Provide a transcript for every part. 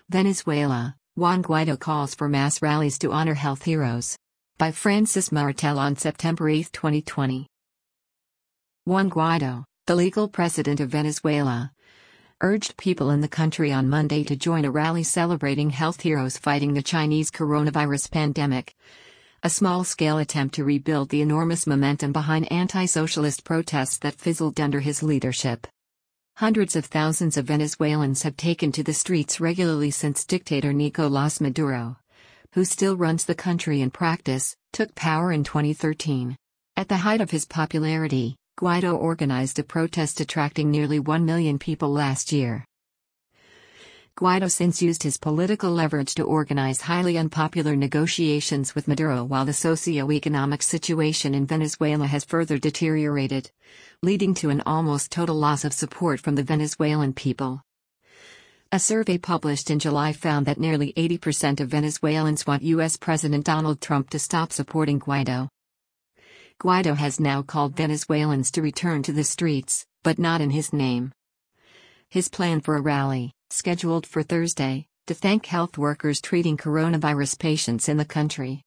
Venezuela, Juan Guaido calls for mass rallies to honor health heroes. By Francis Martel on September 8, 2020. Juan Guaido, the legal president of Venezuela, urged people in the country on Monday to join a rally celebrating health heroes fighting the Chinese coronavirus pandemic, a small-scale attempt to rebuild the enormous momentum behind anti-socialist protests that fizzled under his leadership. Hundreds of thousands of Venezuelans have taken to the streets regularly since dictator Nicolás Maduro, who still runs the country in practice, took power in 2013. At the height of his popularity, Guaido organized a protest attracting nearly 1 million people last year. Guaido since used his political leverage to organize highly unpopular negotiations with Maduro while the socio-economic situation in Venezuela has further deteriorated, leading to an almost total loss of support from the Venezuelan people. A survey published in July found that nearly 80% of Venezuelans want U.S. President Donald Trump to stop supporting Guaido. Guaido has now called Venezuelans to return to the streets, but not in his name. His plan for a rally, scheduled for Thursday, to thank health workers treating coronavirus patients in the country.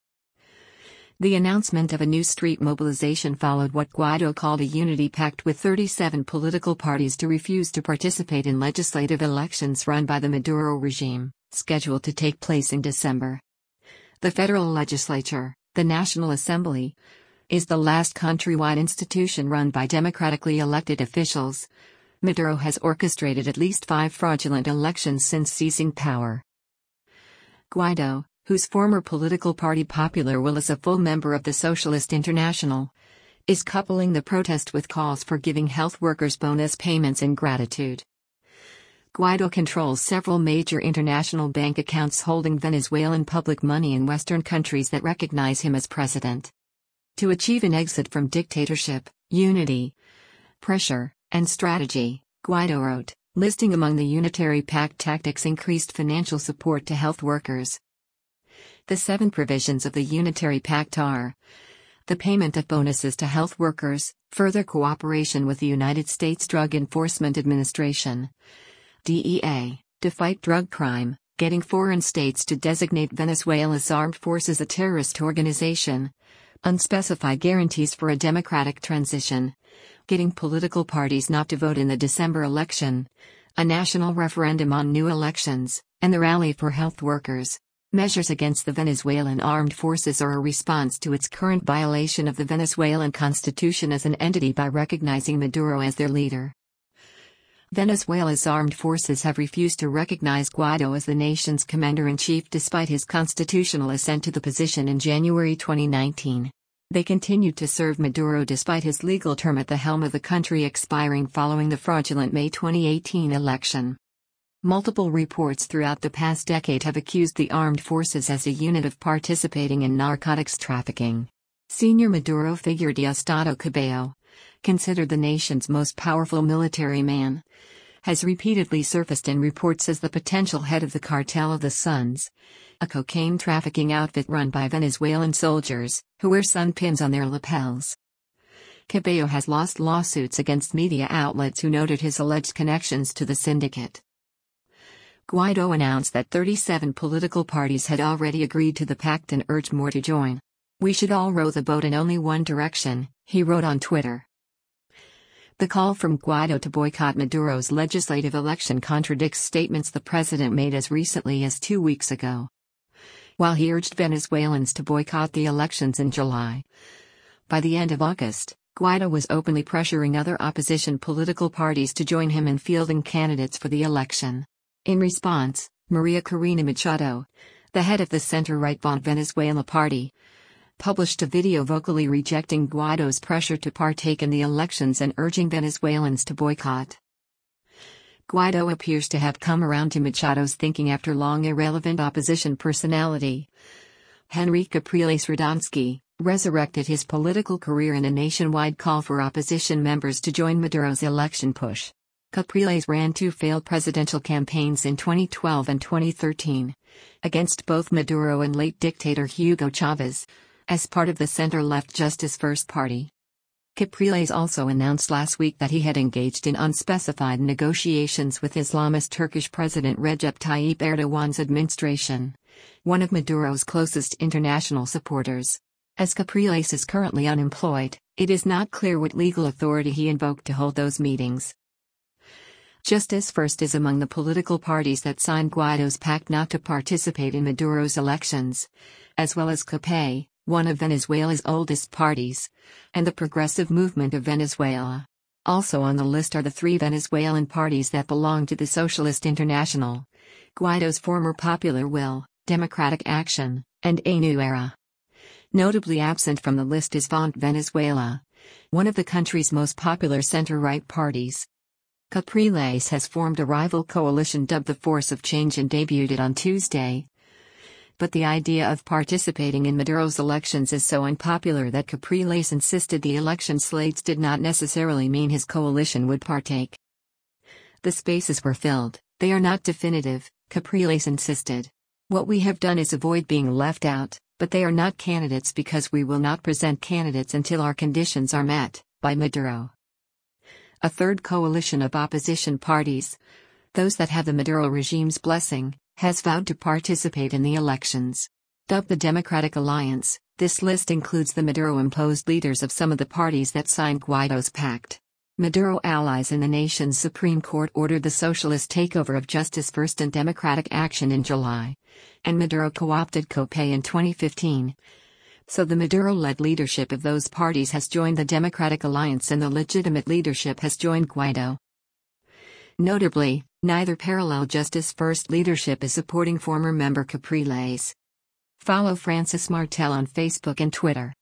The announcement of a new street mobilization followed what Guaido called a unity pact with 37 political parties to refuse to participate in legislative elections run by the Maduro regime, scheduled to take place in December. The federal legislature, the National Assembly, is the last countrywide institution run by democratically elected officials. Maduro has orchestrated at least 5 fraudulent elections since seizing power. Guaido, whose former political party Popular Will is a full member of the Socialist International, is coupling the protest with calls for giving health workers bonus payments in gratitude. Guaido controls several major international bank accounts holding Venezuelan public money in Western countries that recognize him as president. To achieve an exit from dictatorship, unity, pressure, and strategy, Guaido wrote, listing among the Unitary Pact tactics increased financial support to health workers. The 7 provisions of the Unitary Pact are: the payment of bonuses to health workers, further cooperation with the United States Drug Enforcement Administration, DEA, to fight drug crime, getting foreign states to designate Venezuela's armed forces a terrorist organization, unspecified guarantees for a democratic transition, getting political parties not to vote in the December election, a national referendum on new elections, and the rally for health workers. Measures against the Venezuelan armed forces are a response to its current violation of the Venezuelan constitution as an entity by recognizing Maduro as their leader. Venezuela's armed forces have refused to recognize Guaido as the nation's commander-in-chief despite his constitutional ascent to the position in January 2019. They continued to serve Maduro despite his legal term at the helm of the country expiring following the fraudulent May 2018 election. Multiple reports throughout the past decade have accused the armed forces as a unit of participating in narcotics trafficking. Senior Maduro figure Diosdado Cabello, considered the nation's most powerful military man, has repeatedly surfaced in reports as the potential head of the Cartel of the Suns, a cocaine trafficking outfit run by Venezuelan soldiers, who wear sun pins on their lapels. Cabello has lost lawsuits against media outlets who noted his alleged connections to the syndicate. Guaido announced that 37 political parties had already agreed to the pact and urged more to join. "We should all row the boat in only one direction," he wrote on Twitter. The call from Guaido to boycott Maduro's legislative election contradicts statements the president made as recently as 2 weeks ago. While he urged Venezuelans to boycott the elections in July, by the end of August, Guaido was openly pressuring other opposition political parties to join him in fielding candidates for the election. In response, Maria Corina Machado, the head of the center-right Bon Venezuela party, published a video vocally rejecting Guaido's pressure to partake in the elections and urging Venezuelans to boycott. Guaido appears to have come around to Machado's thinking after long irrelevant opposition personality Henrique Capriles Radonsky resurrected his political career in a nationwide call for opposition members to join Maduro's election push. Capriles ran 2 failed presidential campaigns in 2012 and 2013, against both Maduro and late dictator Hugo Chavez, as part of the center-left Justice First Party. Capriles also announced last week that he had engaged in unspecified negotiations with Islamist Turkish President Recep Tayyip Erdogan's administration, one of Maduro's closest international supporters. As Capriles is currently unemployed, it is not clear what legal authority he invoked to hold those meetings. Justice First is among the political parties that signed Guaido's pact not to participate in Maduro's elections, as well as COPEI, one of Venezuela's oldest parties, and the Progressive Movement of Venezuela. Also on the list are the three Venezuelan parties that belong to the Socialist International, Guaido's former Popular Will, Democratic Action, and A New Era. Notably absent from the list is Front Venezuela, one of the country's most popular center-right parties. Capriles has formed a rival coalition dubbed the Force of Change and debuted on Tuesday. But the idea of participating in Maduro's elections is so unpopular that Capriles insisted the election slates did not necessarily mean his coalition would partake. The spaces were filled, they are not definitive, Capriles insisted. What we have done is avoid being left out, but they are not candidates because we will not present candidates until our conditions are met, by Maduro. A third coalition of opposition parties, those that have the Maduro regime's blessing, has vowed to participate in the elections. Dubbed the Democratic Alliance, this list includes the Maduro-imposed leaders of some of the parties that signed Guaido's pact. Maduro allies in the nation's Supreme Court ordered the socialist takeover of Justice First and Democratic Action in July, and Maduro co-opted COPEI in 2015. So the Maduro-led leadership of those parties has joined the Democratic Alliance and the legitimate leadership has joined Guaido. Notably, neither parallel Justice First leadership is supporting former member Capriles. Follow Francis Martel on Facebook and Twitter.